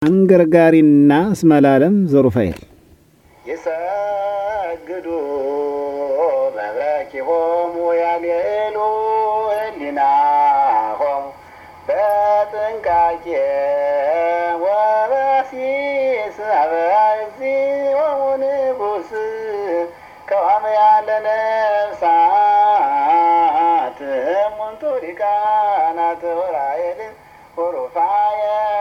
አንገርጋሪና እስመላለም ዘሩፋኤል ይሰግዱ በብረኪሆሙ ያሌሉ ህሊናሆሙ በጥንቃቄ ወበሲስ አበዚሆሙ ንጉሥ ከዋም ያለ ነፍሳት እሙንቱ ሊቃናት ወራኤል ወሩፋኤል